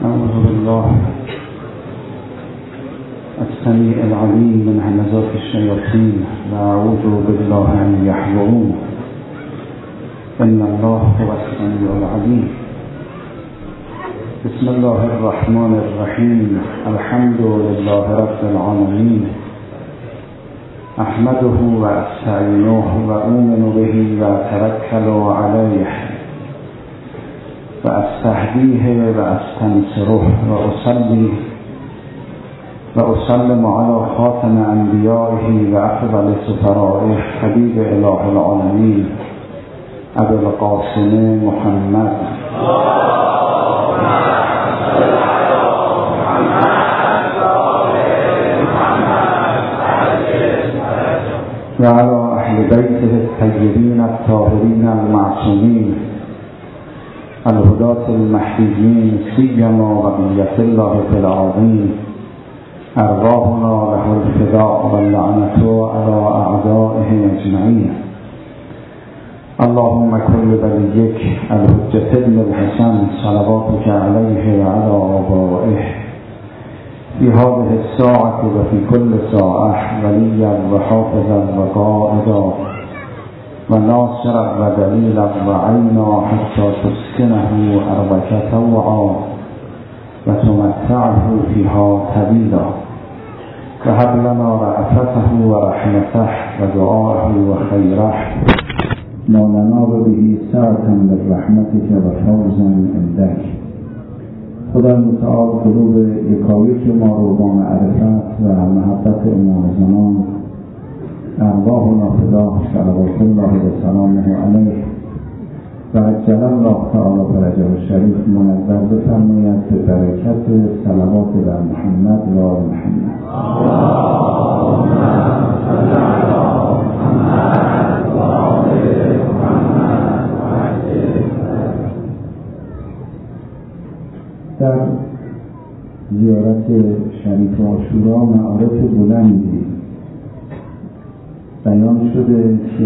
أعوذ بالله السميع العليم من همزات الشياطين وأعوذ بالله أن يحضرون إن الله هو السميع العليم. بسم الله الرحمن الرحيم. الحمد لله رب العالمين، أحمده وأستعينه وأؤمن به وأتوكل عليه وأستهديه وأستنصره وأسلم على خاتم أنبيائه وأفضل سفرائه حبيب إله العالمين أبي القاسم محمد وعلى أهل بيته الطيبين الطاهرين المعصومين الهداة المهديين سيما وبقية الله في العظيم أرواحنا له الفداء واللعنة على أعدائه أجمعين. اللهم كل وليك الحجة بن الحسن صلواتك عليه وعلى آبائه في هذه الساعة وفي كل ساعة وليا وحافظا وقائدا وناصرا ودليلا وعينا حتى تسكنه أرضك طوعا وتمتعه فيها طويلا وهب لنا رأفته ورحمته ودعاءه وخيره ما ننال به سعة برحمتك وفوزا عندك. خدا متعال قلوب یکایک ما رو با معرفت و محبت امام زمان ارواحنا فداه صلوات الله و سلامه علیه و عجل الله تعالی فرجه الشریف منزل بفرماید به برکت صلوات بر محمد و آل محمد. اللهم صل علی محمد و آل محمد و عجل. در زیارت شریف عاشورا معارف بلندی بیان شده که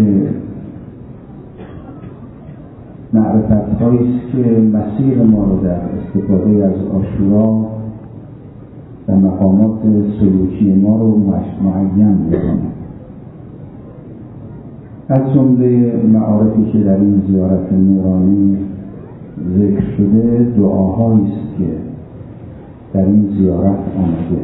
معرفت هاییست که مسیر ما رو در استفاده از عاشورا و مقامات سلوکی ما رو معین می‌کنه. از جمله معارفی که در این زیارت نورانی ذکر شده دعاهاییست که در این زیارت آمده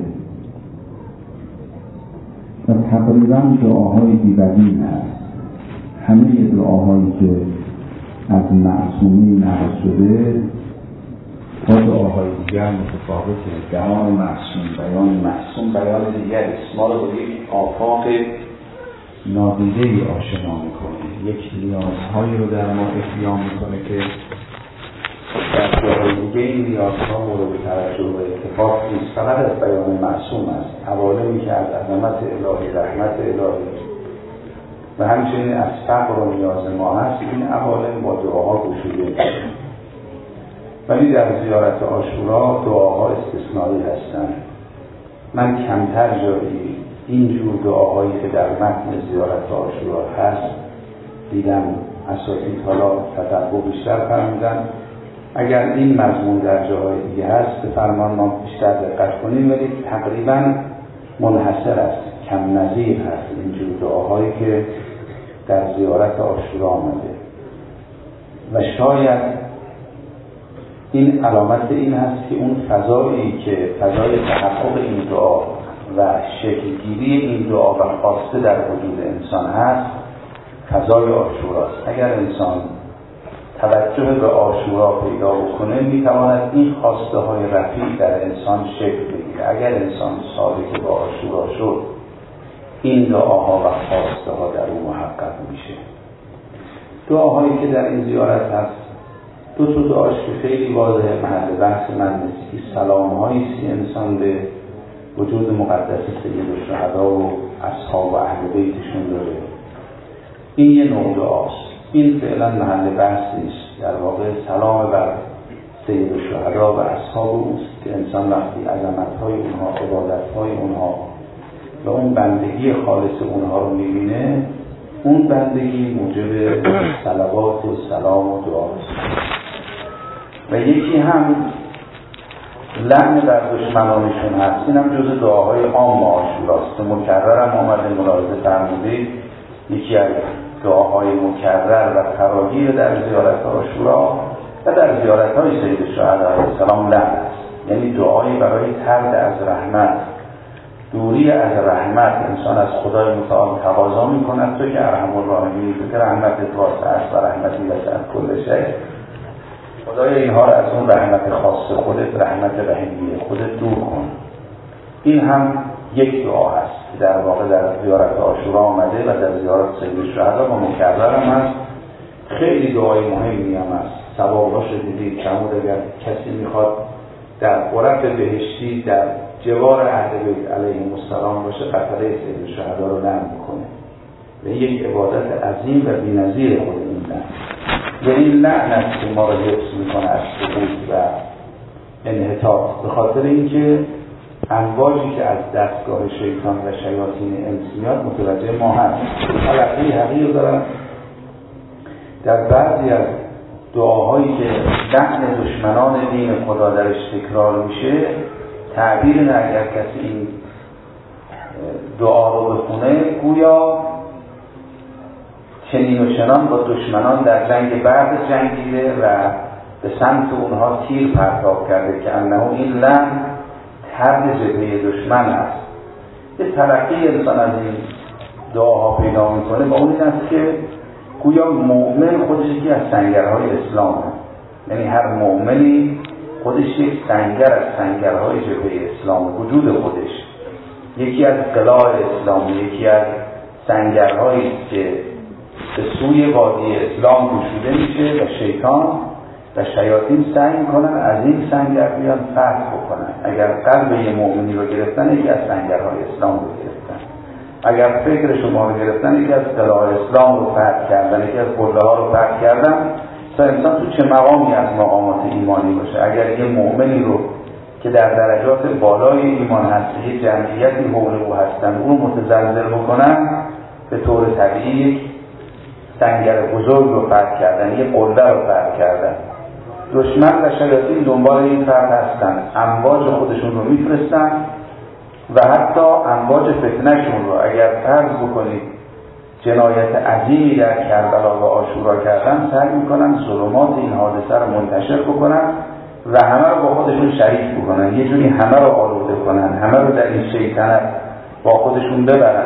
و تقریبا دعاهای بی‌بدیل هست. همه دعاهایی که از معصومی نقل شده با دعاهای دیگر متفاوته. بیان معصوم بیان دیگر است. ما رو با یک آفاق نادیده‌ای آشنا میکنه، یک نیازهایی رو در ما احیا میکنه که در جاهای دیگه این نیازها مورد توجه و اتفاق نیست. فقط از بیان معصوم است. عوالمی که از عظمت الهی، رحمت الهی و همچنین از فقر و نیاز ما هست، این عوالم با دعاها گشوده میشه. ولی در زیارت عاشورا دعاها استثنایی هستند. من کمتر جایی اینجور دعاهایی که در متن زیارت عاشورا هست دیدم. اساتید حالا تتبع بیشتر فرمودن. اگر این مضمون در جاهای دیگه هست به فرمان ما بیشتر دقت کنیم، ولی تقریبا منحصر است، کم نظیر هست اینجور دعاهایی که در زیارت عاشورا آمده. و شاید این علامت این هست که اون فضایی که فضای تحقق این دعا و شکلگیری این دعا و خواسته در وجود انسان هست فضای عاشوراست. اگر انسان توجه به عاشورا پیدا بکنه میتواند این خواسته های رفیع در انسان شکل بگیره. اگر انسان سالک با عاشورا شد این دعاها و خواسته ها در اون محقق میشه. دعاهایی که در این زیارت هست دو دعاش که خیلی واضح محل بحث من نیست. سلام هاییست که انسان به وجود مقدس سید الشهدا و اصحاب و اهل بیتشون داره. این یه نوع دعاست. این فعلا محل بحث نیست. در واقع سلام بر سید الشهدا و اصحاب اوست که انسان وقتی عظمت‌های اونها، عبادت‌های اونها و اون بندگی خالص اونها رو می‌بینه، اون بندگی موجب صلوات و سلام و دعاست. و یکی هم لعن بر دشمنانشون هست. این هم جز دعاهای عام عاشوراست. مکرر هم آمده ملاحظه فرمودید، یکی از دعاهای مکرر و فراگیر در زیارت عاشورا و در زیارت های سید الشهدا علیه السلام لعن است. یعنی دعایی برای طرد از رحمت، دوری از رحمت. انسان از خدای متعال تقاضا می‌کند تو که ارحم الراحمینی، تو که رحمتت واسع است و رحمتی وسعت کل شیء، خدای اینها را از اون رحمت خاص خودت، رحمت رحیمیه خودت دور کن. این هم یک دعا هست که در واقع در زیارت عاشورا آمده و در زیارت سید الشهدا و مکرر هم هست. خیلی دعای مهمی هم هست. ثوابش دیدید فرمود اگر کسی میخواد در غرف بهشتی در جوار اهل بیت علیهم السلام باشه، قطره سید الشهدا رو لعن میکنه و یک عبادت عظیم و بی‌نظیر خود این لعن. یعنی لعن است که ما را حفظ میکنه از سقوط و انحطاط، به خاطر اینکه امواجی که از دستگاه شیطان و شیاطین انسیات متوجه ما هست. علاقه حقیق دارم در بعضی از دعاهایی که لعن دشمنان دین خدا درش تکرار میشه، تعبیر نه اگر کسی این دعا رو بخونه گویا چنین و چنان با دشمنان در جنگ بعد جنگیده و به سمت اونها تیر پرتاب کرده که انه این لعن طرد جبهه دشمن است. یه ترقی انسان از این دعاها پیدا میکنه با اون است که گویا مؤمن خودش یکی از سنگرهای اسلامه. یعنی هر مؤمنی خودش یک سنگر از سنگرهای جبهه اسلام، وجود خودش یکی از قلاع اسلام، یکی از سنگرهایی که به سوی وادی اسلام گشوده میشه و شیطان و شیاطین سعی میکنن از این سنگر بیان فتح بکنن. اگر قلب یه مؤمنی رو گرفتن، یکی از سنگرهای اسلام رو گرفتن. اگر فکر شما رو گرفتن، یکی از قلاع اسلام رو فتح کردن، یکی از قله ها رو فتح کردن. تا انسان تو چه مقامی از مقامات ایمانی باشه، اگر یه مؤمنی رو که در درجات بالای ایمان هست، یه جمعیتی حول او هستن، اون متزلزل بکنن، به طور طبیعی یک سنگر بزرگ رو فتح کردن، یه قله رو فتح کردن. دشمن و شیاطین دنبال این فتح هستن، امواج خودشون رو میفرستن و حتی امواج فتنهشون رو اگر فرض بکنید جنایت عظیمی در کربلا و عاشورا کردن، سعی میکنن ظلمات این حادثه رو منتشر بکنن و همه رو با خودشون شریک بکنن، یه جوری همه رو آلوده کنن، همه رو در این شیطنت با خودشون ببرن.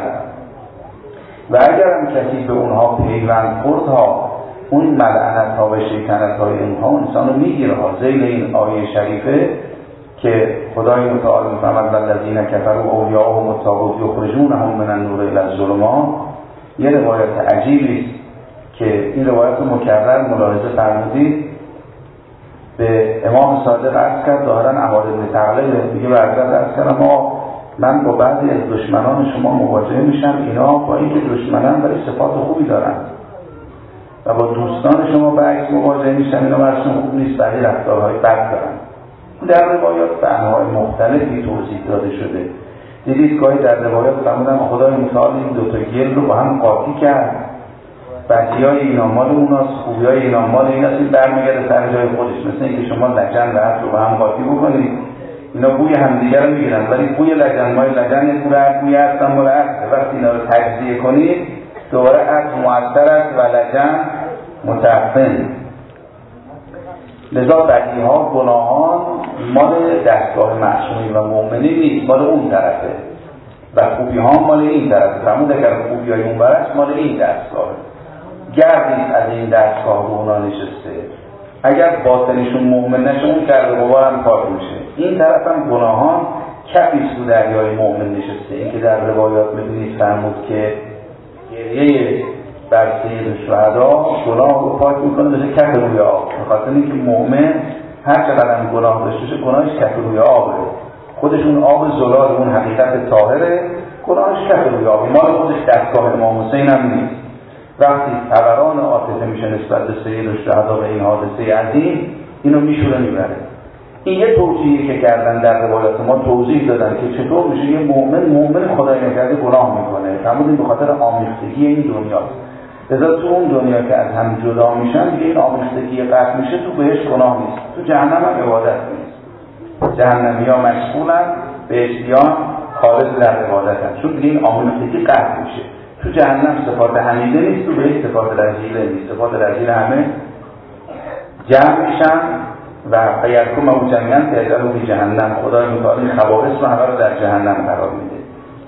و اگر هم کسی به اونها پیوند خورد ها، اون ملعنت ها و شیطنت های اونها انسان رو میگیره ها. ذیل این آیه شریفه که خدای متعال میفرماد والذین کفروا اولیاءهم الطاغوت یخرجونهم من النور الی الظلمات. یه روایت عجیبی است که این روایت مکرر ملاحظه فرمودید. به امام صادق عرض کرد، ظاهرا احوال ابن تغلب دیگه برزد عرض کرد، اما من با بعضی از دشمنان شما مواجه میشم، اینا با اینکه دشمنان ولی صفات خوبی دارن، و با دوستان شما برعکس مواجه میشم، اینا برشون خوب نیست، ولی رفتارهای بد دارن. در روایات به انواع مختلفی توضیح داده شده. دیدید گاهی در روایات فرمودن خدای متعال این دوتا گل رو با هم قاطی کرد، بدیای اینا مال اوناست، خوبیای اینا مال ایناست، این برمیگرده سر جای خودش. مثل اینکه شما لجن و عطر رو با هم قاطی بکنید، اینا بوی همدیگر رو میگیرن، ولی بوی لجن مال لجن بوی عطر مال عطر. وقتی اینا رو تجزیه کنید دوباره عطر مؤثر است و لجن متعفن. لذا بدیها گناهان مال دستگاه معصومی و مؤمنی نیست، مال اون طرفه، و خوبی ها مال این طرفه. فرمود اگر خوبی های اون برست مال این دستگاه، گردید از این دستگاه رو اونا نشسته. اگر باطنشون مؤمن نشه اون کرده بابارم کار میشه. این طرف هم گناهان کفیست رو دریای مؤمن نشسته. این که در روایات میبینید فرمود که گریه بر سید شهدا گناه رو پاک میکنه بشه کف روی آب، بخاطر اینکه مؤمن هر چقدر گناه داشته باشه گناهش کف روی آبه، خودشون آب زلال اون حقیقت طاهره، گناهش کف روی آب، مال خودش دستگاه امام حسین هم نیست. وقتی فوران عاطفه میشه نسبت به سید شهدا و این حادثه عظیم، اینو میشوره میبره. این یه توجیهی که کردن در روایات ما توضیح دادن که چطور میشه یه مؤمن خدای نکرده گناه میکنه. فرمودیم به خاطر آمیختگی این دنیاست. لذا تو اون دنیا که از هم جدا میشن دیگه این آمیختگی قطع میشه، تو بهش گناه نیست، تو جهنم هم عبادت نیست. جهنمی‌ها مشغولن به اشتیان خالص در عبادتن، چون دیگه این آمونوسیتی قطع میشه. تو جهنم صفات حمیده نیست، تو بهش صفات رذیله نیست. صفات رذیله همه جمع میشن و فیرکم او جمعاً فیجعلوا فی جهنم. خدای متعال خبائث رو همه رو در جهنم قرار میده.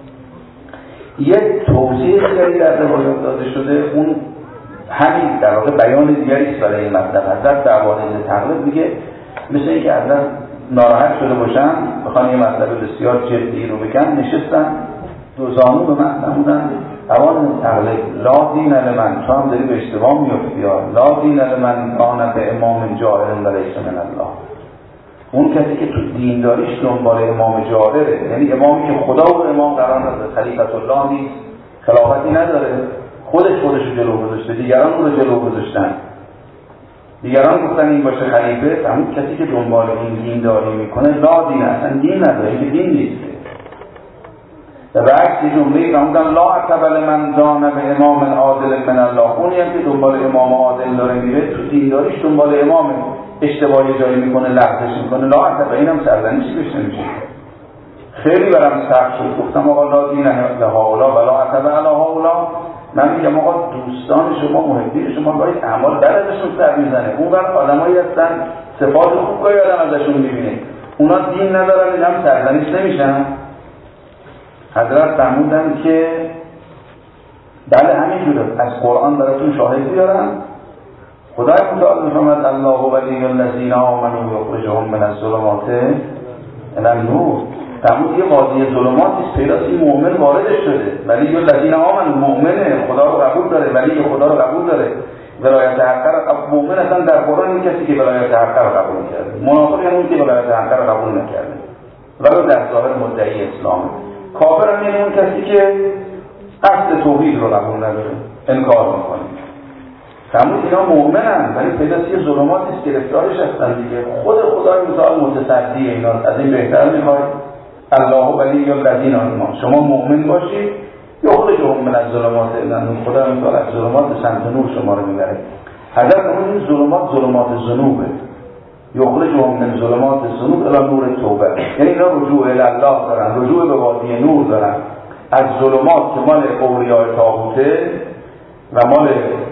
یک توضیح دیگری در روایات داده شده، اون همین در واقع بیان دیگری است برای این مطلب. حضرت در واقع تقلید میگه مثل اینکه حضرت ناراحت شده باشن، بخوان یه مطلب بسیار جدی رو بگن، نشستن دو زانو به من نمودن اوان تقلید لا دین لمن، تو هم داری به اشتباه میفتی، لا دین لمن آن به امام جائر و لیس من الله. اون کسی که تو دینداریش دنبال امام جائره، یعنی امامی که خدا و امام قرار نداره، خلیفت الله نیست، خلافتی نداره، خودش رو جلو گذاشته، دیگران رو جلو گذاشتن، دیگران گفتن این باشه خلیفه. همون کسی که دنبال این دینداری میکنه لا دین، اصلا دین نداره، این دین نیست. و برعکس جمله فرمودن لا اعتبل من دان به امام عادل من الله، اونی هم که دنبال امام عادل داره میره تو دینداریش دنبال امام اشتباهی جایی میکنه، لغزش میکنه، لا اعتبل، اینم سرزنشی بهش نمیشه. خیلی برام سخت شد، گفتم آقا لا دین لهؤلاء ولا اعتبل علی هؤلاء. من میگم آقا دوستان شما، محبین شما باید اعمال بد ازشون سر میزنه، اون وقت آدمایی هستن صفات خوب گاهی آدم ازشون میبینه، اونا دین ندارن، این هم سرزنش نمیشن. حضرت فرمودن که بله همینجوره، از قرآن براتون شاهد بیارم. خدای متعال میفرماید الله ولی الذین آمنوا یخرجهم من الظلمات الی النور. فرمود یه وادی ظلماتی است، پیداست این مؤمن واردش شده، ولی الذین آمنوا، مؤمنه، خدا رو قبول داره، ولی خدا رو قبول داره، ولایت حق رو مؤمن اصلا در قرآن این کسی که ولایت حق رو قبول کرده، منافق یعنی اون که ولایت حق رو قبول نکرده ولو در ظاهر مدعی اسلامه. کافر هم یعنی اون کسی که قصد توحید رو قبول نداره، انکار میکنه. فرمود اینا مؤمنن ولی پیداست یه ظلماتی است گرفتارش هستن دیگه. خود خدای متعال متصدی اینا، از این بهتر میخواد الله ولی الذین آمنوا، شما مؤمن باشید یخرجهم من الظلمات الی النور، خدای متعال از ظلمات سمت نور شما رو میبره. حضرت فرمود این ظلمات ذنوبه، یخرجهم من ظلمات الذنوب الی نور توبه، یعنی اینا رجوع الی الله دارن، رجوع به وادی نور دارن. از ظلمات که مال اولیاء طاغوته و مال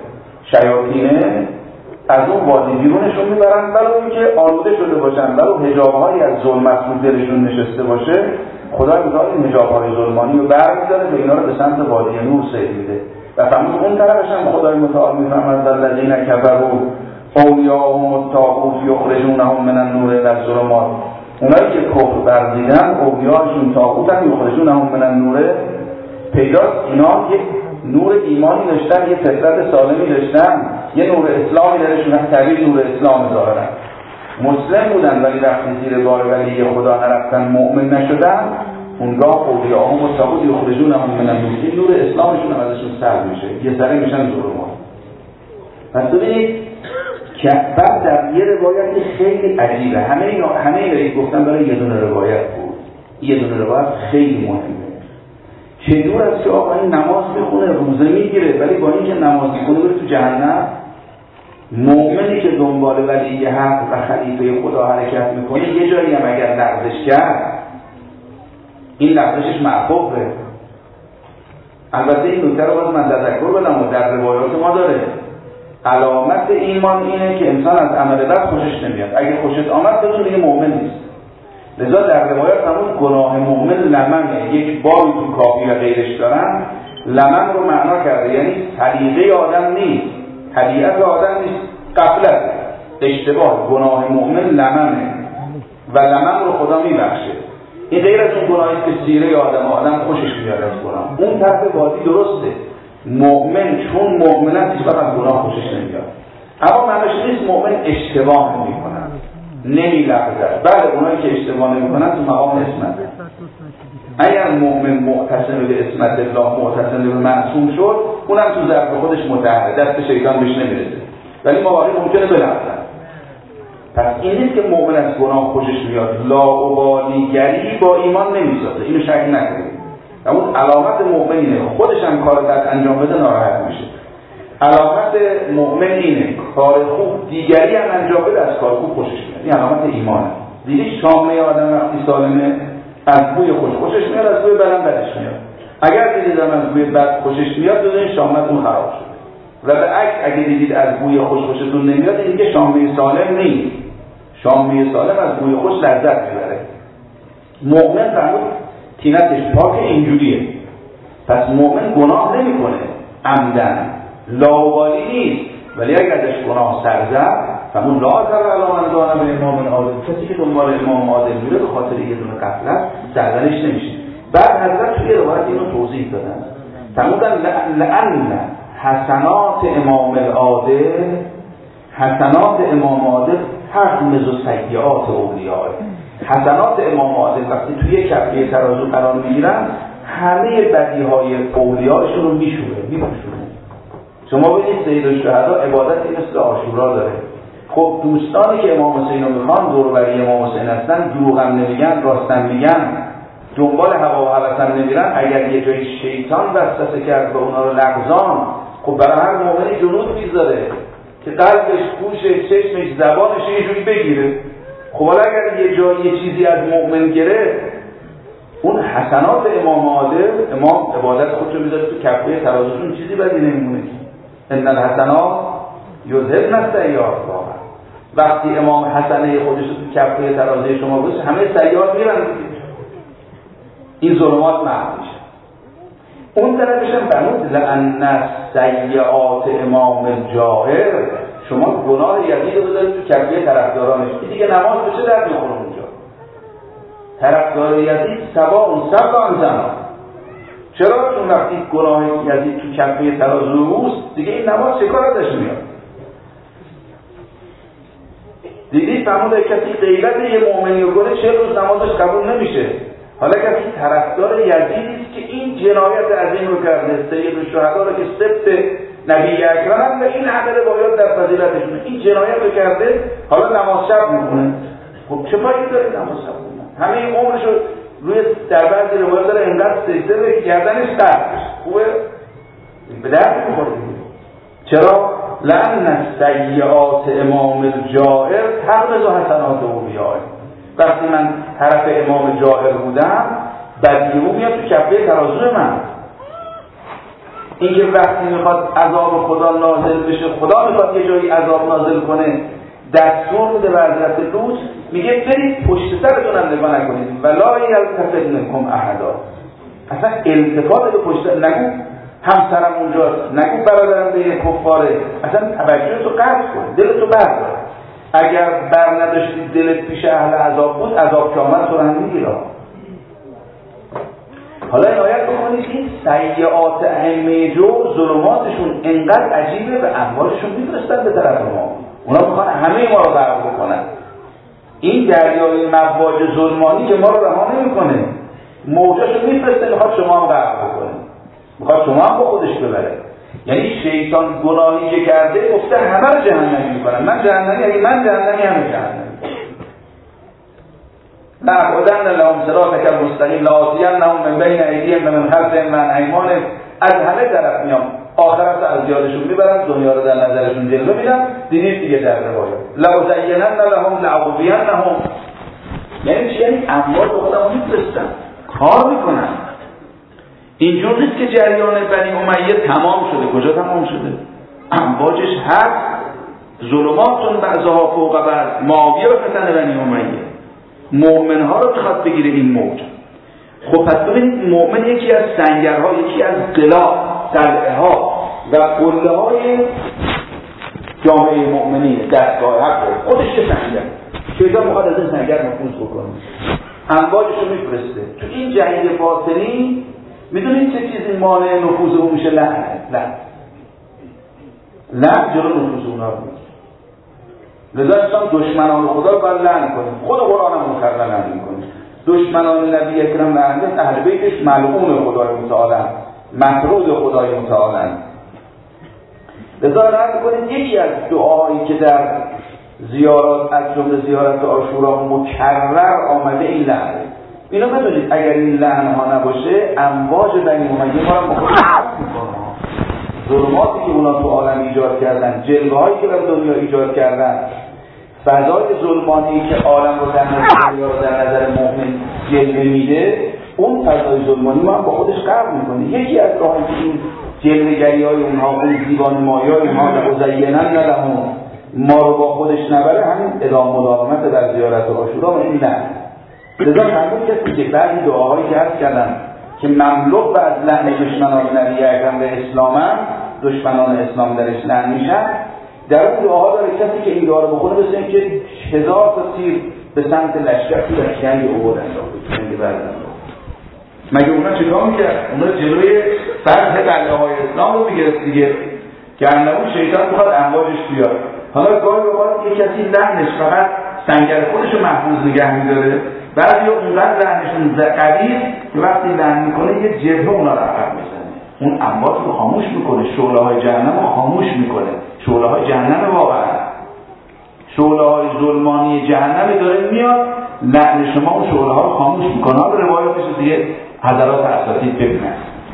شیاطینه، از اون وادی بیرونشون میبرن، ولو اینکه آلوده شده باشن، ولو حجاب‌هایی از ظلمت رو دلشون نشسته باشه، خدا می‌خواد این حجاب‌های ظلمانی رو برمی‌داره و اینا رو به سمت وادی نور سیر میده. و فرمود اون طرفش هم خدای متعال می‌فرماید الذین کفروا اولیاءهم الطاغوت یخرجونهم من النور الی الظلمات، اونایی که کفر ورزیدن اولیاءشون طاغوتن، یخرجونهم من النور، پیداست اینا یک نور ایمانی داشتن، یه فطرت سالمی داشتن، یه نور اسلامی درشون هم تعبیر نور اسلام دارن، مسلم بودن ولی وقتی زیر بار ولی خدا نرفتن، مؤمن نشدن، اونگاه اولیاءهم الطاغوت یخرجونهم من النور، این نور اسلامشون هم ازشون سلب میشه، یه سره میشن ظلمات. پس ببینید که بعد در یه روایت خیلی عجیبه، همه اینا گفتن برای یه دونه روایت بود، یه دونه روایت خیلی مهمه. چه دور است که آقا این نماز میخونه، روزه میگیره، ولی با اینکه نماز میخونه بره تو جهنم. مؤمنی که دنبال ولی حق و خلیفه خدا حرکت میکنه، یه جایی هم اگر لغزش کرد، این لغزشش معفوه. البته این نکته رو باز من تذکر بدم و در روایات ما داره، علامت ایمان اینه که انسان از عمل بد خوشش نمیاد، اگه خوشت آمد بدون دیگه مؤمن نیست. لذا در روایات همون گناه مؤمن لمنه، یک باری تو کافی و غیرش دارن، لمن رو معنا کرده، یعنی طریقه آدم نیست، طبیعت آدم نیست، غفلت، اشتباه. گناه مؤمن لمنه و لمن رو خدا میبخشه. این غیر از اون گناهی که سیره آدم خوشش میاد از گناه، اون طرف وادی درسته. مؤمن چون مؤمن است هیچ وقت از گناه خوشش نمیاد، اما معنیش نیست مؤمن اشتباه نمیکنه، نمیلغزد. بله اونایی که اشتباه نمیکنن تو مقام عصمت. اگر مؤمن معتصم به عصمت الله، معتصم به معصوم شد، اونم تو ظرف خودش متعهد، دست شیطان بهش نمیرسه، ولی مواقعی ممکنه بلغزن. پس این نیست که مؤمن از گناه خوشش میاد، لاابالیگری با ایمان نمیسازه، اینو شک نکنید. اون علامت مؤمن اینه، خودش هم کار بد انجام بده ناراحت میشه. علامت مؤمن اینه کار خوب دیگری هم انجام بده، از کار خوب خوشش میاد. این علامت ایمانه. دیگه شامه آدم وقتی سالمه از بوی خوشش میاد، از بوی بدم بدش میاد. اگر دیدیدم از بوی بد خوشش میاد بدونید شامتون خراب شده. و به عکس اگه دیدید از بوی خوشتون نمیاد دیگه شامه سالم نیست. شامه سالم از بوی خوش لذت میبره. مؤمن فرمود تینتش پاک اینجوریه. پس مؤمن گناه نمیکنه عمدن، لاابالی نیست، ولی اگر ازش گناه سرزد فرمود لا اثر علی من دان به امام عادل، کسی که دنبال امام عادل میره به خاطر یه دونه غفلت سرزنش نمیشه. بعد حضرت توی روایت اینو توضیح دادن، فرمودن لعن حسنات امام العادل، حسنات امام عادل تغمض سیئات اولیاء. حسنات امام عادل وقتی توی کفه ترازو قرار میگیرن همه بدیهای اولیاءشون رو میپوشونه. شما ببینید سید الشهدا عبادتی مثل عاشورا داره. خب دوستانی که امام حسین رو میخوان دور و بری امام حسین هستن، دروغ هم نمیگن، راستم میگن، دنبال هوا و هوس هم نمیرن. اگر یه جایی شیطان وسوسه کرد و اونا رو لغزان، خب برای هر مومنی جنود میذاره که قلبش، گوشش، چشمش، زبانش یه جوری بگیره. خب حالا اگر یه جایی یه چیزی از مؤمن گرفت، اون حسنات امام عادل، امام عبادت خودشو میذاره تو کفه ترازوشون، چیزی بدی نمیمونه که ان الحسنات یذهبن السیئات. وقتی امام حسنه خودش تو کفه ترازوی شما باشه همه سیئات میرن، این ظلمات محو میشه. اون طرفش هم فرمود لأن سیئات امام الجاهر، شما گناه یزید رو بذارید تو کفه طرفدارانش، دیگه نماز به چه درد میخوره اونجا؟ طرفدار یزید سبا زمان. چرا؟ چون وقتی گناه یزید تو کفه ترازو اوست دیگه این نماز چه کار ازش میاد؟ دیدید فرموده کسی غیبت یه مؤمنی رو کنه 40 روز نمازش قبول نمیشه. حالا کسی طرفدار یزیدی که این جنایت عظیم رو کرده، سید الشهدا رو که سبت نبی اکرم و این عمل باید در فضیلتشونه، این جنایت رو کرده، حالا نماز شب میکنه. خب چه فایده داره نماز شب کنه؟ همه این عمرش رو روی در بعضی روایات داره انقدر سجده به گردنش قطع خوبه به درد میخوره. چرا؟ لأن سیئات امام الجائر تغمض حسنات اولیاء. وقتی من طرف امام جائر بودم بدیهو میاد تو کفه ترازو من. اینکه وقتی میخواد عذاب خدا نازل بشه، خدا میخواد یه جایی عذاب نازل کنه، دستور میده به حضرت لوط میگه برید پشت سرتون هم نگاه نکنید ولا یلتفت منکم احد. اصلا التفات به پشت نگو همسرم اونجاست، نگو برادرم بین کفاره، اصلا توجه تو قطع کن، دلتو بردار. اگر بر نداشتی دلت پیش اهل عذاب بود، عذاب که آمد تو رو هم میگیره. حالا عنایت بکنید این سیئات ائمه جور ظلماتشون انقدر عجیبه و اموالشون میفرستن به طرف ما. اونا میخوان همه ما رو غرق بکنن. این دریای مواج ظلمانی که ما رو رها نمیکنه، موجاشو میفرسته میخواد شما هم غرق بکنه، میخواد شما هم با خودش ببره. یعنی شیطان گناهی که کرده گفته همه رو جهنمی میکنن. من جهنمی، اگه من جهنمی همه جهنمی. لأقعدن لهم صراطک المستقیم لآتینهم من بین ایدیهم و من خلفهم و عن ایمانهم. از همه طرف میام، آخرت از یادشون میبرن، دنیا رو در نظرشون جلوه میدن. دیدید دیگه در روایات لأزینن لهم لأغوینهم. یعنی چی؟ یعنی اموال به خودمون میفرستن، کار میکنن. اینجور نیست که جریان بنی امیه تمام شده. کجا تمام شده؟ امواجش هست، ظلماتون بعضها فوق بعض. معاویه به فتن بنی امیه مؤمنها رو میخواد بگیره این موج. خب پس ببینید مؤمن یکی از سنگرها، یکی از قلاع سلعه ها و قله های جامعه مؤمنی دستگاه حق خودش که سنگر. شیطان میخواد از این سنگر نفوذ بکنه، امواجش رو میفرسته تو این جنگ باطنی. میدونید چه چیزی مانع نفوذ اون میشه؟ لعن جلو نفوذ اونا رو میگه. لذا انسان دشمنان خدا رو باید لعن کنه. خود قرآن هم مکرر لعن میکنه. دشمنان نبی اکرم لعنت، اهل بیتش ملعون خدای متعال، مطرود خدای متعال. لذا لعن کنید. یکی از دعاهایی که در زیارات از جمله زیارت عاشورا مکرر آمده این لعنه. اینو بدونید اگر این لعن ها نباشه امواج بنی امیه ما رو مخاطب میکنه. ظلماتی که اونا تو عالم ایجاد کردن، جلوه هایی که در دنیا ایجاد کردن، فضای ظلمانی که عالم رو در نظر یا در نظر مؤمن جلوه میده، اون فضای ظلمانی ما هم با خودش قرار میکنه. یکی از راهی که این جلوه‌گری‌های اونها، اون دیوانه‌مایی‌های اونها لعزینن لهم ما رو با خودش نبره، همین ادامه مداومت در زیارت عاشورا و این نه. لذا فرمود کسی که بعضی دعاهایی که عرض کردم که مملو و از لعن دشمنان نبی اکرم به اسلامم، دشمنان اسلام درش لعن میشن، در اون دعاها داره کسی که این دعا رو بخونه مثل این که 1000 تا تیر به سمت لشکر تو در جنگ احد انداخته، جنگ بدر انداخته. مگه اونا چیکار میکرد؟ اونا جلوی فتح قلعه‌های اسلام رو میگرفت دیگه، که اون شیطان بخواد امواجش بیاد. حالا گاهی اوقات یک کسی لعنش فقط سنگر خودش رو محفوظ نگه میداره، بعضی اونقدر لعنشون قویه که وقتی لعن میکنه یه جبهه اونا رو عقب میزنه، اون امواج رو خاموش میکنه، شعله‌های جهنم رو خاموش میکنه. شعله‌های جهنم واقعا شعله‌های ظلمانی جهنم داره میاد، لعن شما اون شعله‌ها رو خاموش میکنه. حالا روایاتش دیگه حضرات اساتید ببینن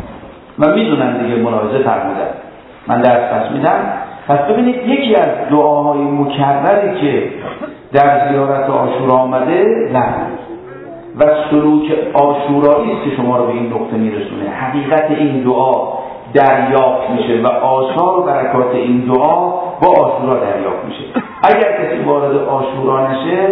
و میدونن دیگه، ملاحظه فرمودن، من درس پس میدم. پس ببینید یکی از دعاهای مکرری که در زیارت عاشورا آمده لعن و سلوک عاشورایی است که شما رو به این نقطه میرسونه. حقیقت این دعا دریافت میشه و آثار و برکات این دعا با عاشورا دریافت میشه. اگر کسی وارد عاشورا نشه،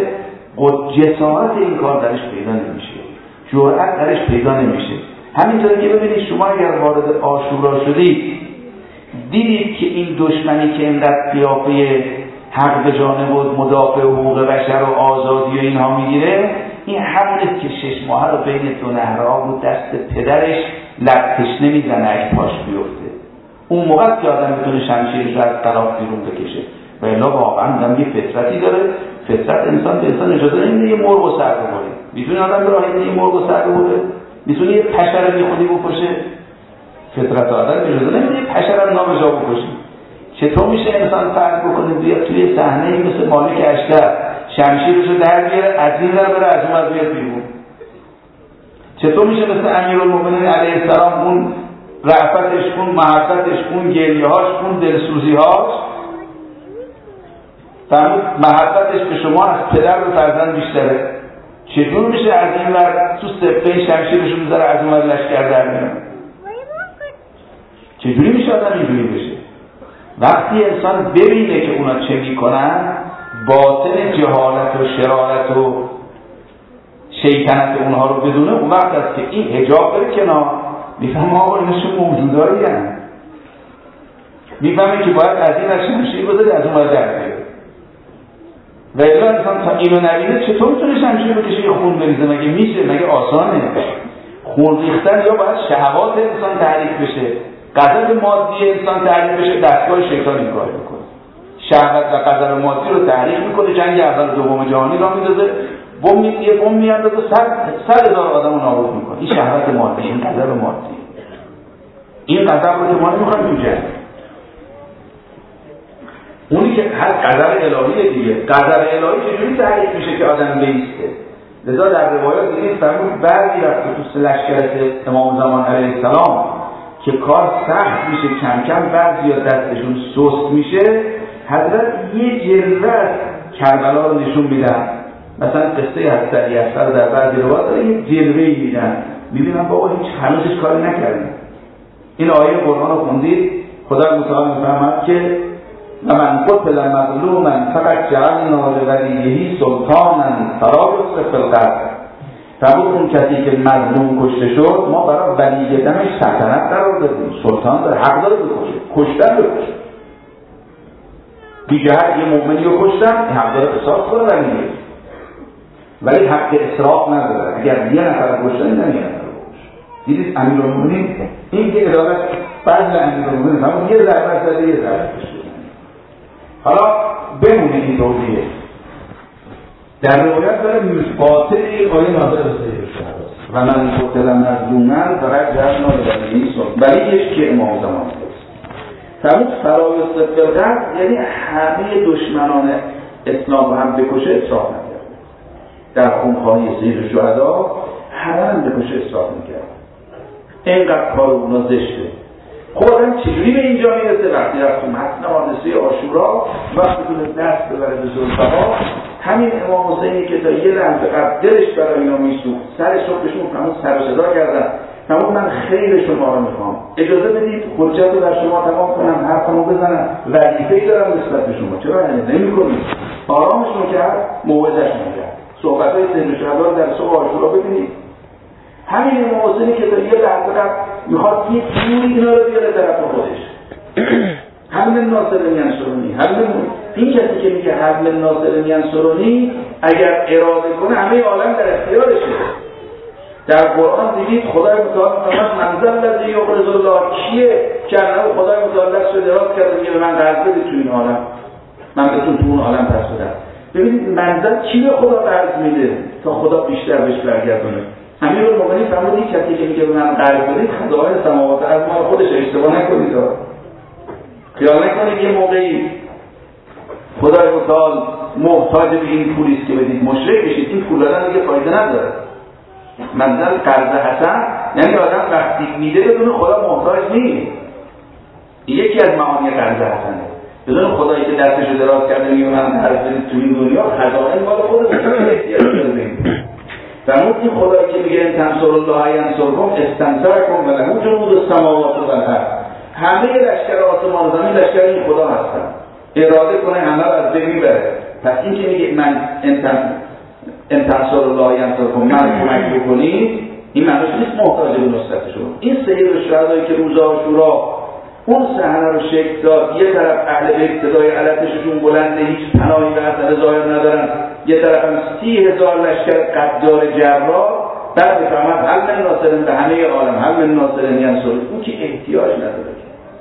جسارت این کار درش پیدا نمیشه، جرأت درش پیدا نمیشه. همینطور که ببینید شما اگر وارد عاشورا شدید، دیدید که این دشمنی که اینقدر قیافه حق به جانب و مدافع حقوق بشر و آزادی و اینها میگیره، این همونه که 6 ماه رو بین دو نهرها رو دست پدرش لب نمیزنه اگه پاش بیفته. اون موقع که آدم میتونه شمشیرش رو از طرف بیرون بکشه. و الا واقعا آدم یه فطرتی داره، فطرت انسان به انسان اجازه نمیده یه مرغ و سر ببره. میتونه آدم به راحتی یه مرغ و سر ببره؟ میتونه یه پشر بی خودی بکشه؟ فطرت آدم اجازه نمیده یه پشر هم نابجا بکشه. چطور میشه انسان فرض بکنه بیاد توی صحنه مثل مالک اشتر شمشیرش رو در بیاره، از این بره از اون بیاد بیرون؟ چطور میشه مثل امیرالمومنین علیه السلام اون رأفتش، اون محبتش، اون گریه‌هاش، اون دلسوزی‌هاش، فرمود محبتش به شما از پدر به فرزند بیشتره، چطور میشه از این ور تو سفته شمشیرش رو میذاره از اون ور لشکر در میاره؟ چجوری میشه آدم اینجوری بشه؟ وقتی انسان ببینه که اونا چه میکنن، باطن جهالت و شرارت و شیطنت اونها رو بدونه، اون وقت است که این حجاب بره کنار، میفهمه آقا اینا چه موجودایی هستن، میفهمه که باید از این ور شمشیر بذاره از اون ور در بیاره. و الا انسان تا اینو نبینه چطور میتونه شمشیر بکشه یه خون بریزه؟ مگه میشه؟ مگه آسانه؟ خون ریختن یا باید شهوات انسان تحریک بشه، غضب مادی انسان تحریک بشه، دستگاه شیطان این کار میکنه، شهوت و غضب مادی رو تحریک میکنه، جنگ اول و دوم جهانی را میندازه، بم میاندازه، 100,000 آدمو نابود میکنه. این شهوت مادی، این غضب مادی، این غضب رو که ما نمیخوایم تو جنگ. اونی که هر غضب الهیه دیگه، غضب الهی چجوری تحریک میشه که آدم بیسته؟ لذا در روایات دیدید فرمود بعضی وقت تو لشکر امام زمان علیه السلام که کار سخت میشه، کم کم بعضی ها دستشون سست میشه، حضرت یه جلوه از کربلا رو نشون میدن. مثلا قصه حضرت یسر رو در بعضی روایات داره یه جلوه‌ای میدن، میبینن بابا هیچ هنوزش کاری نکردیم. این آیه قرآن رو خوندید، خدا متعال میفهمد که من قتل مظلوما فقط جعلنا لولیه سلطانا فلا یسرف فی القتل. فرمود اون کسی که مظلوم کشته شد، ما برای ولی دمش سلطنت قرار دادیم، سلطان داره، حق داره بکشه، کشتن بکشه. بیجهت یه مؤمنی رو کشتن، این حق داره قصاص کنه ولی حق اسراف نداره. اگر یه نفر کشتن نمیاد دیدید امیرالمومنین این که اداره فضل امیرالمومنین همون یه ضربت زده یه ضربت کشته. حالا بمونه این توضیحه در روایت داره باطن این آیه نازل شده و من قتل مظلوما فقط جعلنا لولیه سلطانا ولیش که امام زمان فرمود فلا یسرف فی القتل، یعنی همه دشمنان اسلام رو هم بکشه اسراف نکرد. در خونخواری سید شهدا همه هم بکشه اسراف نکرد. اینقدر کار اونا زشته. خب آدم چجوری به اینجا میرسه؟ وقتی رفت تو متن حادثه عاشورا وقتی تونه دست ببره به ذوالفقار، همین امام حسینی که تا یه لحظه قبل دلش برای اینا میسوخت، سر صبحشون همون سر و صدا کردن، همون من خیر شما رو میخوام، اجازه بدید حجت رو در شما تمام کنم، حرفمو بزنم، وظیفه‌ای دارم نسبت به شما، چرا نمی‌کنید؟ آرامشون کرد، موعظه‌شون کرد. صحبت‌های سید شهدا رو در صبح عاشورا ببینید. همین امام حسینی که تا یه لحظه قبل میخواد یه جوری اینا رو بیاره طرف خودش. حمل ناصر ینصرونی، این کسی که میگه حمل ناصر ینصرونی اگر اراده کنه همه عالم در اختیارشه. در قرآن دیدید خدای متعال فرمود منزل الذی یقرض الله، کیه که خدای متعال دست رو دراز کرده میگه به من قرض بدید تو این عالم، من بهتون تو اون عالم پس بدم. ببینید منزل کی به خدا قرض میده تا خدا بیشتر بهش برگردونه. امیرالمومنین فرمود این کسی که میگه به من قرض بدید خزائن سماوات از مال خودش، اشتباه نکنید. خیال نکنید یه موقعی خدای متعال محتاج به این پولیست که بدید مشرک بشید، این پول دادن دیگه فایده نداره. منزل قرض حسن یعنی آدم وقتی میده بدون خدا محتاج نیست. یکی از معانی قرض حسنه، بدون خدایی که دستشو دراز کرده میگه من قرض بدید تو این دنیا، خزائن مال خودش احتیاج داره. فرمود این خدایی که میگه ان تنصر الله ینصرکم استنصرکم و له جنود السماوات والارض، همه لشکر آسمان و زمین لشکر این خدا هستن، اراده کنه همه رو از بین میبره. پس این که میگه من ان تنصر الله ینصرکم، من کمک بکنید، این معنیش نیست محتاج به نصرت شما. این سید الشهدایی که روز عاشورا اون صحنه رو شکل داد، یه طرف اهل بیت صدای علتشون بلنده، هیچ پناهی به اثر ظاهر ندارن، یه طرف هم 30,000 لشکر قدار جراح، بعد بفهمد حل من ناصرن به همه عالم، حل من ناصرن ینصرون، اون که احتیاج نداره،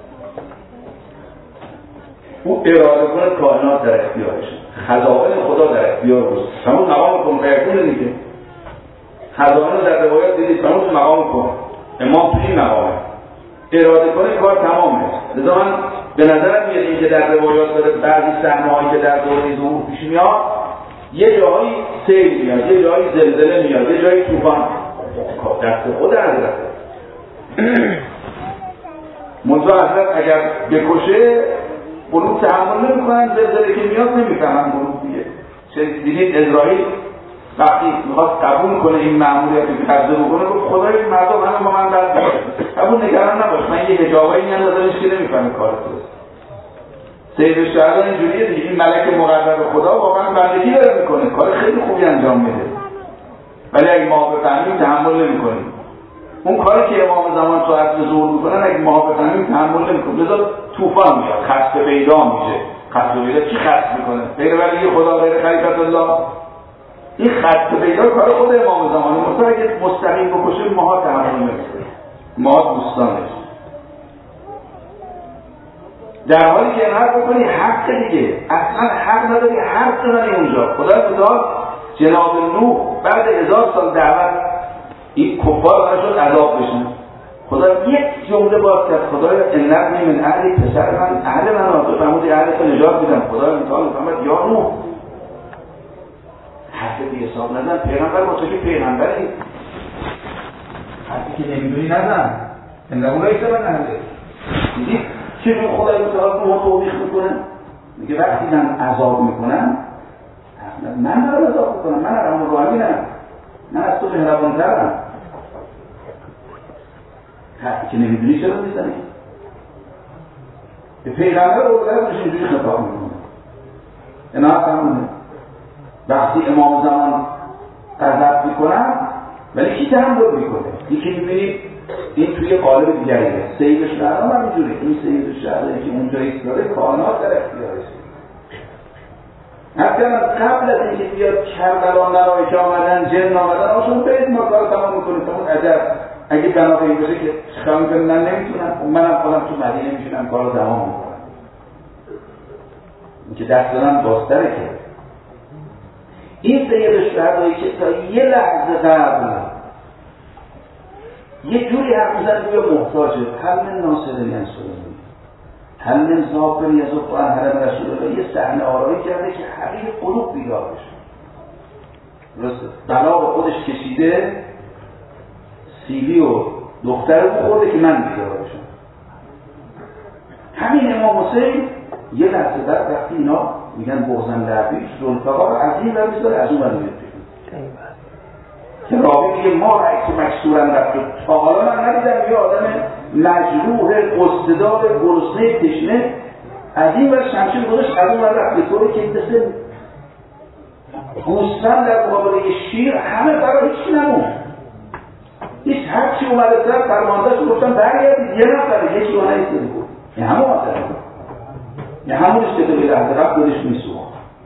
او اراده کنه کائنات در اختیارشه، خزائن خدا در اختیار روست. همون مقام کن فیکونه دیگه، خزائن رو در روایات دیدید، همون مقام کن، امام توی این مقامه، اراده کنه کار تمامه. لذا من به نظرم میاد این که در روایات داره بعضی صحنه‌هایی که در دوره ظهور پیش میاد، یه جایی سیل میاد، یه جایی زلزله میاد، یه جایی طوفان، دست خود حضرت. منتها حضرت اگر بکشه قلوب تحمل نمی‌کنن، زلزله که میاد نمیفهمن قلوب دیگه. چه دیدید اسرائیل وقتی میخواد قبول کنه این مأموریت که قبضه بکنه، گفت خدای مردم همه با من بد باشه، قبول نگران نباش، من یه حجابایی میاندازمش که نمیفهمه کار توست. سید الشهدا اینجوریه دیگه، این ملک مقرب خدا واقعا بندگی داره میکنه، کار خیلی خوبی انجام میده، ولی اگه ما بفهمیم تحمل نمیکنیم. اون کاری که امام زمان تو عصر ظهور میکنن اگه ما بفهمیم تحمل نمیکنیم. لذا طوفان میاد، خسف پیدا میشه. خسف پیدا کی خسف میکنه؟ غیر ولی خدا، غیر خلیفت الله. این خط پیدا کار خود امام زمانه، مثلا اگه مستقیم بکشه ماها تحمل نمیکنه، ماها دوستانش. در حالی که حرف بکنی حق دیگه، اصلا حق نداری حرف نداری اونجا. خدا بزار جناب نوح بعد 1000 سال دعوت این کفار برشون عذاب بشن، خدا یک جمله باز کرد، خدایا انقنی من اهلی، پسر من اهل من آتو فرمودی اهلت نجات میدم. خدا امتحان فرمود یا نوح حرف بی حساب نزن، پیغمبر با تو که پیغمبری، حرفی که نمیدونی نزن، انقنی رایسته من نهده. دیدید چه جور خدای متعال رو توبیخ میکنه؟ میگه وقتی من عذاب میکنم من دارم عذاب میکنم، من ارحم الراحمینم، من از تو مهربان‌ترم. حرفی که نمیدونی چرا میزنی؟ به پیغمبر رو بودرش اینجوری خطاب میکنه. اینا همونه وقتی امام زمان غضب میکنن ولی کی تحمل میکنه؟ یکی میبینید این توی قالب دیگریه. سید الشهدا هم اینجوری، این سید الشهدا که اونجا ایستاده کائنات در اختیارشه. حتی قبل از اینکه بیاد کربلا نرایش آمدن، جن آمدن، آشون برید ما کار تمام میکنیم. تمام عجب اگه بنابراین باشه که چیکار میکنم؟ من نمیتونم، منم خودم تو مدینه میشونم کار رو تمام میکنم. این که دست دارم باستره که این سید الشهدایی که تا یه لحظه قبل یه جوری حرف میزنه که محتاجه، حل من ناصر ینصرونی، حل من ذاکر یذوق عن حرم رسول الله، یه صحنه آرایی کرده که حقیق قلوب بیدار بشه. درسته بلا به خودش کشیده، سیلی و دختر رو خورده که من بیدار بشم. همین امام حسین یه لحظه بعد وقتی اینا میگن بغضن دربیش ذوالفقار از این ور میذاره از اون ور میاد که راوی میگه ما رئیس مکسورن رفت تا حالا من ندیدم یه آدم مجروح قصددار گرسنه تشنه از این ور شمشیر گذاشت از اون ور رفت به طوری که مثل گوسفند در مقابل شیر همه برای هیچ نمون هیچ هرچی اومده سر فرماندهش گفتن برگردید یه نفر یکی رو نایستده بود این همه آتر بود این همونش که به لحظه رفت خودش میسوان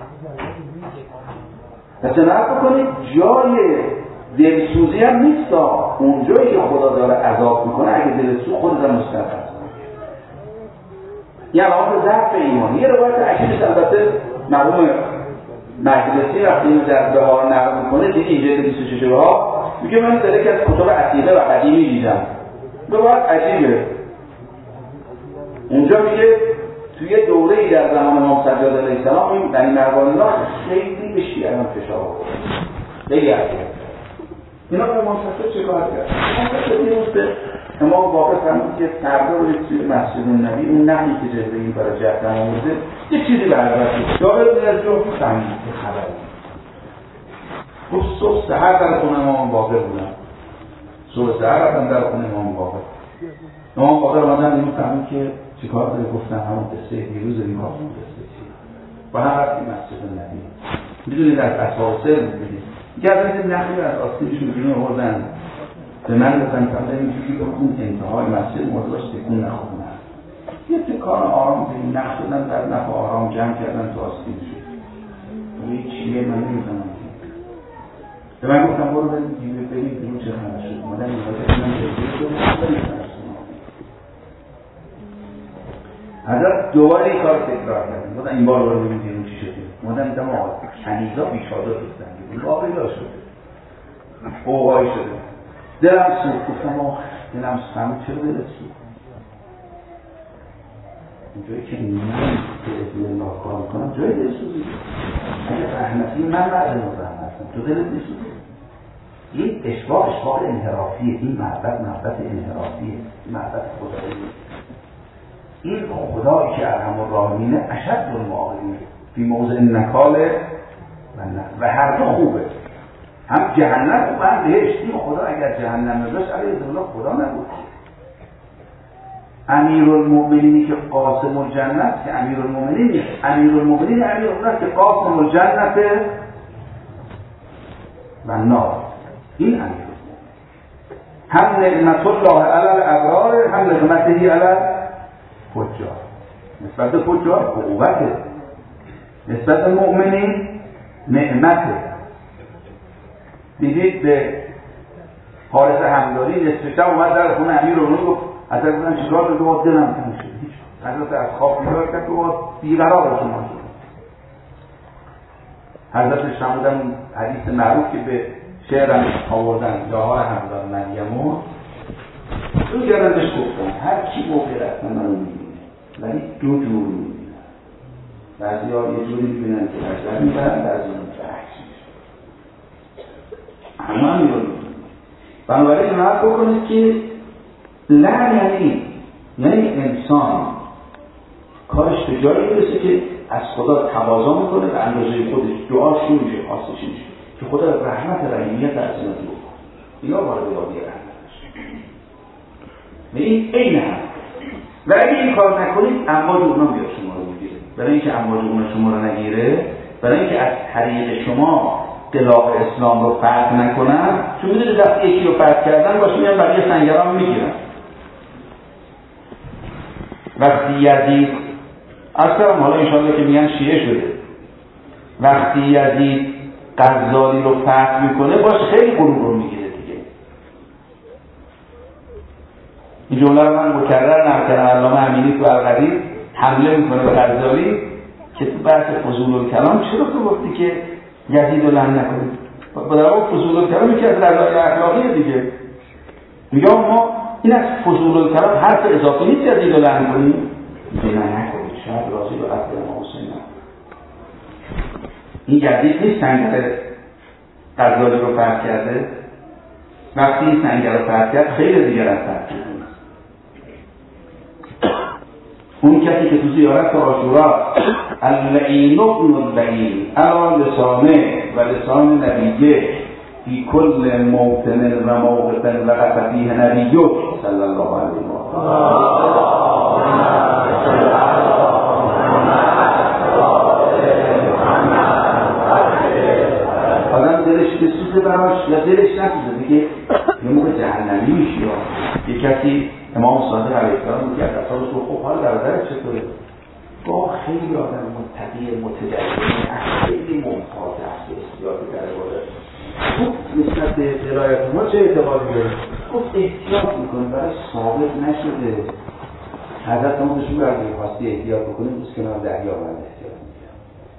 پس نرد بکنید جای دلسوزی هم نیست اون جایی که خدا داره عذاب میکنه اگه دلسوز خود هم مستقر است یه الان به ضعف ایمانی یه روایت عجیبش البته مرحوم مجلسی وقتی اینو در بهار نقل میکنه دیگه اینجا 26 ها میگه من در که از کتب عتیقه و قدیمی دیدم روایت عجیبه اونجا میگه توی دوره‌ای در زمان امام سجاد علیه السلام این بنی مروان اینا خیلی به شیعیان فشار آورد خیلی عجیبه اینا به امام سجاد چه کار کرد؟ امام سجاد امام واقع فرمود که فردا رو توی مسجد النبی اون نقلی که جبرئیل برای جهنم آورده یه چیزی برگردید جابر از جو فهمید خبر گفت صبح سحر در خونه امام باقر بودم صبح سحر رفتم در خونه امام باقر امام باقر آمدن اینو فهمید که چیکار داره گفتن همون قصه دیروز نگاه قصه چی و هم رفتیم مسجد النبی میدونید از اساسه میدونید گردید نقلی از آستینشون بیرون آوردن به من گفتن که اینجوری که اون انتهای مسجد مرداش تکون نخوردن یه تکان آرام به این نخ شدن در نفع آرام جمع کردن تو آستین شد یه چیه من نمیدونم به من گفتم برو بریم بیرون چه خبر شد مادر این حاجت من جدید حضرت دوباره این کار تکرار کردن مادر این بار رو ببینیم بیرون چی شده مادر میدم آقا کنیزا بیچادر بودن واقعی ها شده اوقایی شده دلم سوخت گفتم آخ دلم سوخت چرا دلت سوخت اونجایی که من که ازی الله کار میکنم جای دل سوزید اگه رحمتی من بعد ما رحمتم تو دلت نیسوزید این اشباق انحرافیه این محبت انحرافیه این محبت خدایی این خدایی که ارحم الراحمینه اشد المعاقبین فی موضع نکال و هر دو خوبه هم جهنم و هم بهشت این خدا اگر جهنم نداشت علیه الله خدا نبود امیرالمؤمنینی که قاسم الجنت که امیرالمؤمنین نیست امیرالمؤمنین امیرالله که قاسم الجنت و نار این امیرالمؤمنین هم نعمت الله علی الابرار هم نعمته علی فجار نسبت به فجار قوته نسبت به مؤمنین نعمته دیدید به حارث همداری نصف شب اومد در خونه امیرالمؤمنین گفت حضرت بودن چیکار رو دوباره دلم تنگ شد حضرت از خواب بیدار کرد دوباره بیقرار شما شد حضرت شمودن حدیث معروف که به شعرم آوردن دهار همدار مریمون دو گرندش گفتن هر کی موقع رفتن من رو میبینه ولی دو جور میبینن بعضی ها یه جوری میبینن که اجزر میبرن بعضی ها برعکس همه هم میبینن بنابراین نهار بکنید که لعن یعنی انسان کارش به جایی برسه که از خدا تقاضا میکنه به اندازه خودش دعا شروع میشه خواستش میشه که خدا رحمت رحیمیت در زندگی بکنه اینا وارد وادی رحمت میشه این عین هم و اگه این کار نکنید امواج اونا بیاد شما رو میگیره برای اینکه امواج اونا شما رو نگیره برای اینکه از طریق شما خلاف اسلام رو فرض نکنن چون میدونید وقتی یکی رو فرض کردن باشه میان بقیه سنگران میگیرن وقتی یزید اصلا حالا انشاءالله که میگن شیعه شده وقتی یزید غزالی رو فتح میکنه باش خیلی غرور رو میگیره دیگه این جمله رو من مکرر نقل کردم علامه امینی تو القدیر حمله میکنه به غزالی که تو بحث فضول الکلام چرا تو گفتی که یزید رو لعن نکنید با در واقع فضول الکلام یکی از رضایل اخلاقیه دیگه میگم ما این از فضول الکلام حرف اضافه نیست یزید رو لعن کنیم نه نکنید شاید راضی به قتل امام حسین این یزید نیست سنگر غزالی رو فتح کرده وقتی این سنگر رو فتح کرد خیلی دیگر از فتح کرده اون که که تو زیارت عاشورا اللعین ابن اللعین علی لسانه و لسان نبیه فی کل موطن و موقف وقف فیه نبیه صلی الله علیه و آدم دلش بسوزه براش یا دلش نسوزه دیگه یه موقع جهنمی میشه. یه کسی امام صادق علیه السلام میگه اصلا خب حال برادرت چطوره؟ با خیلی آدم متقی متدین خیلی ممتاز است احتیاط کرده باشه. خب نسبت به درایت ما چه اعتقادی داره؟ گفت احتیاط میکنه برای ثابت نشده. حضرت ما داشتون برای خواستی احتیاط بکنیم دوست کنار دریا باید احتیاط میکنیم.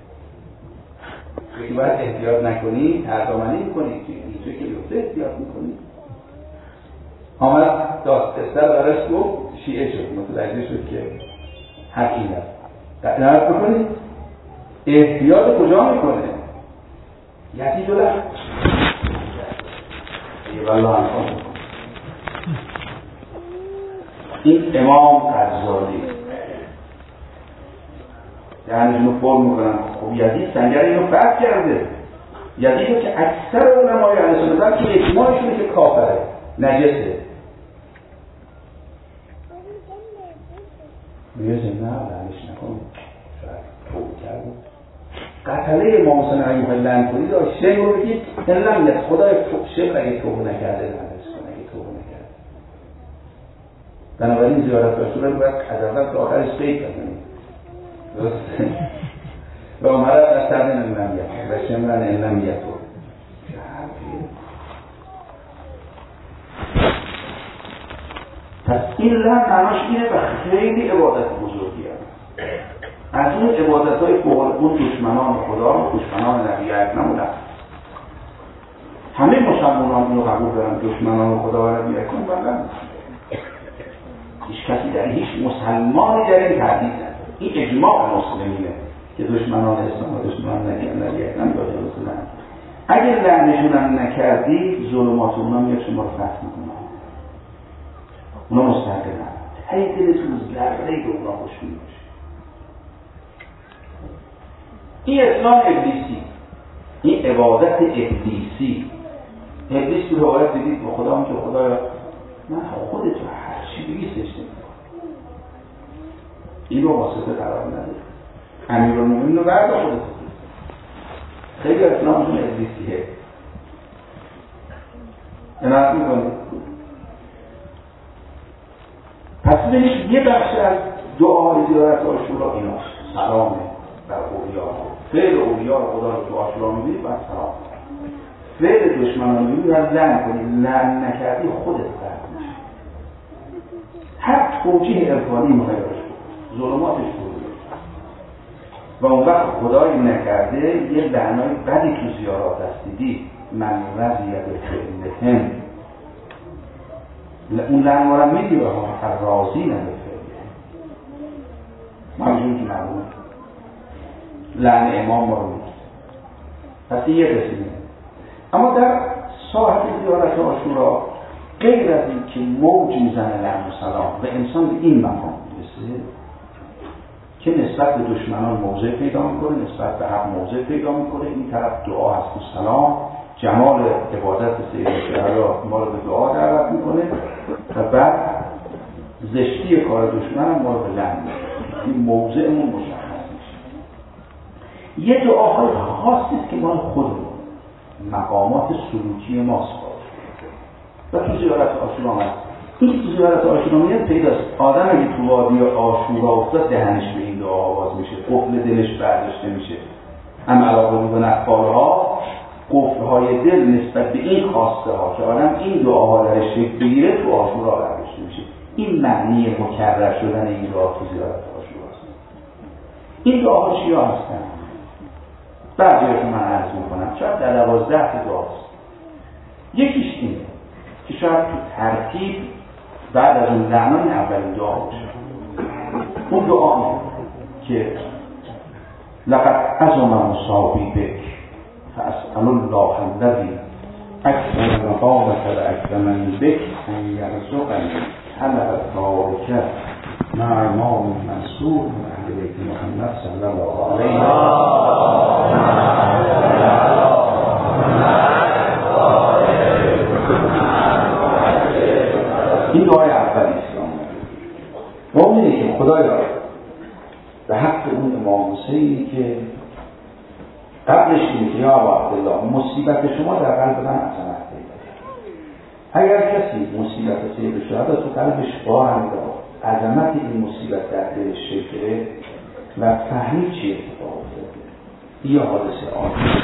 یکی باید احتیاط نکنی تردامنی میکنی اینطوری که بیفته احتیاط میکنی. آمد داستستر برش گفت شیعه شد متوجه شد که حق این است. دقیقت بکنید احتیاط کجا میکنه؟ یکی جلو والله این امام غزالی یعنی اینو فرم میکنن. خب یزید سنگر اینو فرق کرده. یزید که اکثر علمای اهل سنت که اجماعشونه که کافره نجسه میگه نه لعنش نکن شاید توبه کرده قتله امام حسین اگه میخوای لعن کنی داشت شیخ رو بگید این لعنت خدای شیخ اگه توبه نکرده لعنتش کن اگه توبه نکرده. بنابراین زیارت عاشورا رو باید از اول تا آخرش قید کنیم. درسته؟ و عمر اصلا نمی‌نمیت و شمرن نمیت رو پس این لحن معناش اینه و خیلی عبادت بزرگی هست. از اون عبادت های اون دشمنان خدا و دشمنان نبی اکرم بودن. همه مسلمانان اینو قبول دارن دشمنان خدا و نبی اکرم بودن. هیچ کسی در هیچ مسلمانی در این تردید نداره. این اجماع مسلمینه که دشمنان اسلام و دشمنان نبی اکرم داده رسولن. اگر لعنشون هم نکردی ظلمات اونا میاد شما رو فتح میکنن. اونا مستقلن. هی دلتون ذره به اونا خوشبین باشه. این اسلام ابلیسی، این عبادت ابلیسی. ابلیس تو روایت دیدید با خدا هم که خدایا من خودت رو هر چی بگی سجده میکنم. این رو واسطه قرار نده. امیرالمومنین رو بردا خودت. خیلی اسلامشون ابلیسیه. عنایت میکنید. پس ببینید یه بخش از دعای زیارت عاشورا ایناست. سلامه بر اولیا. فعل اولیا رو خدا رو تو عاشورا میبینید باید سلام. فعل دشمنان میبینید باید لعن کنید. لعن نکردی خودت برد میشه. هر توجیه عرفانی میخوای باش کنید. ظلماتش بود. و اون وقت خدایی نکرده یه لعنای بدی تو زیارات هست دیدی من رضی به فعلهم اون لعن رو میگیره هر راضی نمیفعله منجون که معلومه لعن امام رو میگیره. پس یه رسیده. اما در ساحت زیارت عاشورا غیر از این که موج میزنه لعن و سلام و انسان به این مقام میرسه که نسبت به دشمنان موضع پیدا میکنه، نسبت به حق موضع پیدا میکنه. این طرف دعا هست و سلام، جمال عبادت سید شهلا ما رو به دعا دعوت میکنه و بعد زشتی کار دشمن ما رو به لعن میکنه. این موضعمون مشخص میشه. یه دعاهای خاصی است که مال خودمون مقامات سلوکی ماست و تو زیارت عاشورا هست. این تو زیارت عاشورا میاد پیداست. آدم اگه تو وادی عاشورا افتاد دهنش به این دعا آواز میشه، قفل دلش برداشته میشه. اما علاقه به نقالها قفلهای دل نسبت به این خواسته ها که آدم این دعاها درش شکل بگیره تو عاشورا برداشته میشه. این معنی مکرر شدن این دعا تو زیارت عاشورا است. این دعاها چیا هستن؟ بعضی‌هاشون من عرض میکنم شاید در 12 دعاست. یکیش اینه که شاید تو ترتیب بعد از اون لعنان اولین دعا باشه. اون دعا که لقد عظم مصابی بک فاسأل الله الذی اکرم مقامك و اکرمنی بک ان یرزقنی طلب التارک مع امام منصور و اهل بیت محمد صلی الله علیه این دعای اول اسلام و اون اینه که خدایا به حق اون امام حسینی که قبلش اینه که یا عبدالله مصیبت شما در قلب من عظمت پیدا کرد. اگر کسی مصیبت سید الشهدا تو قلبش قرار انداخت، عظمت این مصیبت در دلش شکره و فهمید چی اتفاق افتاده، یا حادثه عادی.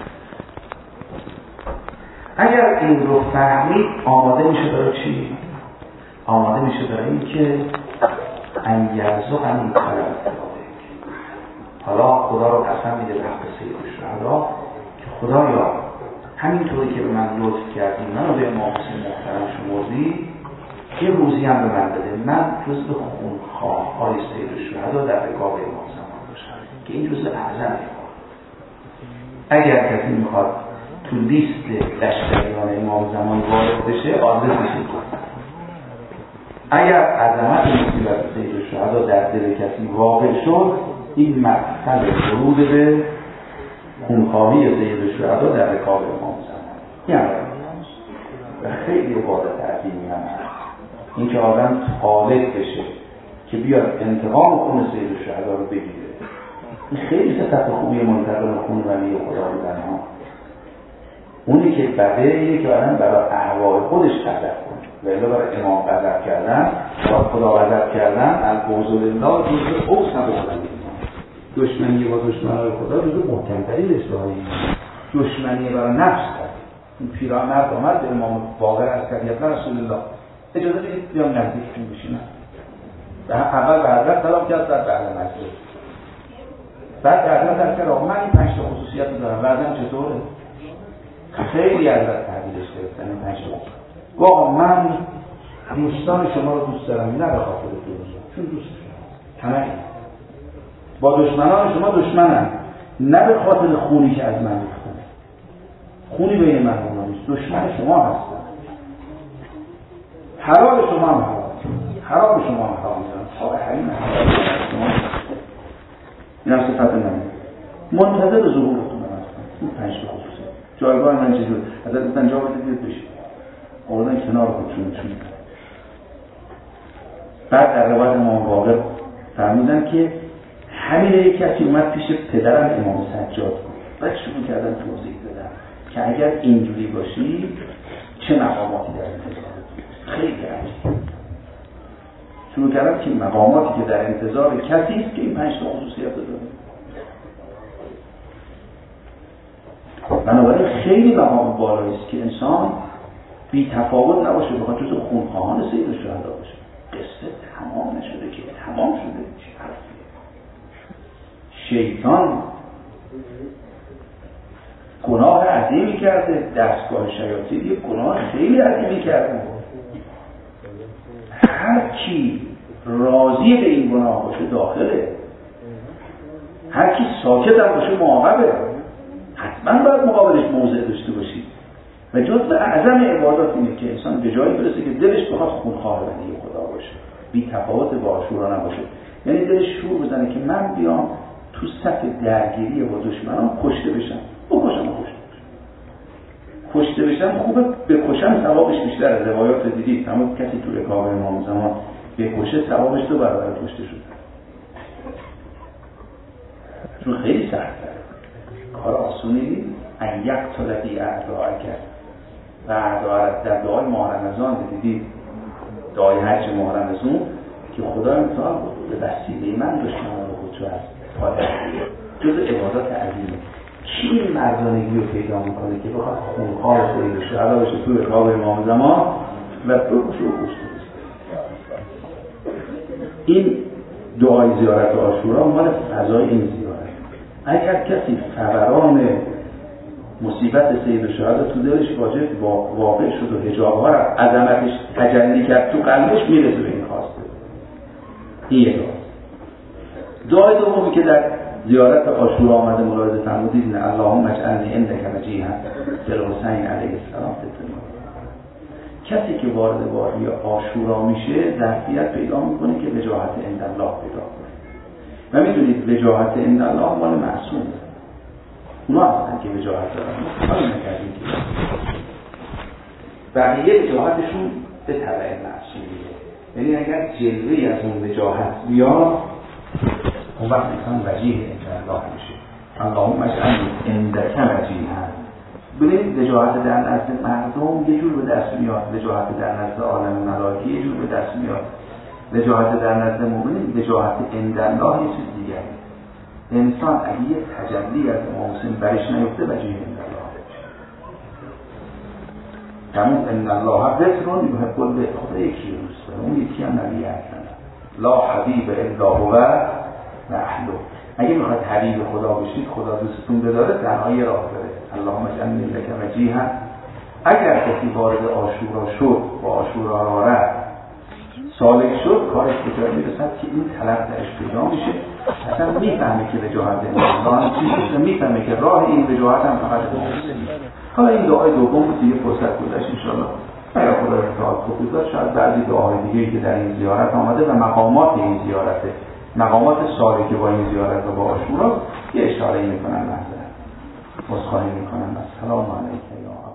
اگر این رو فهمید آماده میشه برای چی؟ آماده میشه برای این که انگرزو همین طلب. حالا خدا رو قسم میده به حق سید الشهدا که خدایا همینطوری که به من لطف کردی منو به امام حسین محترم شمردی، یه روزی هم به من بده من جزء خونخواه‌های سید الشهدا در رکاب امام زمان باشم که این جزء اعظم. اگر کسی میخواد تو لیست لشکریان امام زمان وارد بشه آدرس میشه. اگر عظمت مصیبت سید الشهدا در دل کسی واقع شد، این مقصد ورود به خونخواهی سید الشهدا در رکاب امام زمان. یعنی و خیلی عبادت عظیمی هم هست این که آدم طالب بشه که بیاد انتقام خون سید الشهدا رو بگیره. این خیلی صفت خوبی منتقل خون ولی خدا بودن ها. اونی که بده که آدم برای احوال خودش غضب کنه، ولی برای امام غضب کردن برای خدا غضب کردن البغض لله جزء اوسط بودن. دشمنی با دشمنای خدا جزء محکم‌ترین اصلاحی. دشمنی برای نفس کرد. این پیرمرد آمد به امام باقر از کریت رسول الله اجازه بدید بیام نزدیکتون بشینم. اول به حضرت سلام کرد، بعد به اهل مجلس. بعد به حضرت عرض کرد من این 5 تا خصوصیت رو دارم. بعدم چطوره؟ خیلی حضرت تحویلش گرفتن این 5 تا. گفت من دوستان شما رو دوست دارم، نه به خاطر دنیا، چون دوست دارم. همه با دشمنان شما دشمنن، نه به خاطر خونی که از من ریختن. خونی بین من و اونا نیست، دشمن شما هستن. حلال شما هم حرام شما هم حرام میدونم. آقای حریم شما این هم صفت منه. منتظر ظهورتون هستن. این 5 تا خصوصیت. جایگاه من چجور؟ حضرت گفتن جا بدید بشید. آوردن کنار خودشون. بعد در روایت امام باقر فرمودن که همین یک کسی اومد پیش پدرم امام سجاد بعد شروع کردن توضیح دادن که اگر اینجوری باشی چه مقاماتی در انتظار. خیلی عجیب شروع کردن که مقاماتی که در انتظار کسی است که این 5 تا خصوصیت داره. بنابراین خیلی مقام بالایی است که انسان بی تفاوت نباشه، بخواد جزو خونخواهان سید الشهدا باشه. قصه تمام نشده که تمام شده. شیطان گناه عظیمی کرده، دستگاه شیاطین یک گناه خیلی عظیمی کرده. هر کی راضی به این گناه باشه داخله، هر کی ساکت هم باشه معاقبه. حتما باید مقابلش موضع داشته باشید و جزء اعظم عبادات اینه که انسان به جایی برسه که دلش بخواد خونخواه ولی خدا باشه، بی تفاوت با عاشورا نباشه. یعنی دلش شور بزنه که من بیام تو صف درگیری با دشمنان کشته بشم، کشته بشم خوبه، بکشم ثوابش بیشتره. روایات دیدید تمام کسی تو رکاب امام زمان بکشه ثوابش 2 برابر کشته شد. چون خیلی سخته، کار آسونی نیست. ان یقتل فی اعدائک و اعداء در دعای ماه رمضان دیدید، دعای حج ماه رمضان که خدا امتحان بود به وسیله من دشمنان رو خودشو از جز عبادات عظیمه. کی این مردانگی رو پیدا میکنه که بخواد خونخواه سید الشهدا باشه توی رکاب امام زمان و بکشه و کشته بشه؟ این دعای زیارت عاشورا مال فضای این زیارت. اگر کسی فوران مصیبت سید الشهدا تو دلش واقع شد و حجاب‌ها را عظمتش تجلی کرد تو قلبش، میرسه به این خواسته. این یه دعای دومی که در زیارت عاشورا آمده ملاحظه فرمودید نه اللهم اجعلنی عندک وجیها فی الحسین علیه السلام. کسی که وارد وادی عاشورا میشه ظرفیت پیدا میکنه که وجاهت عند الله پیدا کنه و میدونید وجاهت عند الله مال معصومه. اونا هستن که وجاهت دارن، حالا نکردیم که بقیه وجاهتشون به تبع معصومیه. یعنی اگر جلوه‌ای از اون وجاهت بیاد اون وقت انسان وجیه عند الله میشه. اللهم اجعلنی عندک وجیها. ببینید وجاهت در نزد مردم یه جور به دست میاد، وجاهت در نزد عالم ملائکه یه جور به دست میاد، وجاهت در نزد مؤمنین، وجاهت عند الله یه چیز دیگره. انسان اگه یه تجلی از محسن برش نیفته وجیه عند الله بشه. همون ان الله ذکرون یحب الذکر، خدا یکی رو دوست داره، اون یکی هم نبی اکرم لا حبیب الا هو و اهله. اگه میخواد حبیب خدا بشید، خدا دوستتون بداره، تنها یه راه داره، اللهم اجعلنی لک وجیها. اگر کسی وارد عاشورا شد و عاشورا را رفت سالک شد، کارش به جایی میرسد که این طلب درش پیدا میشه، اصلا میفهمه که وجاهت الله چیزه، میفهمه که راه این وجاهت هم فقط محسنی. حالا این دعای دوم بود دیگه، فرصت گذشت انشاءالله اگر خدا ارتحال خصوصات شاید بعضی دعاهای دیگه‌ای که در این زیارت آمده و مقامات این زیارته، مقامات سالی که با این زیارت و با عاشورا یه اشاره میکنن، مثلا عذرخواهی میکنن. السلام علیکم یا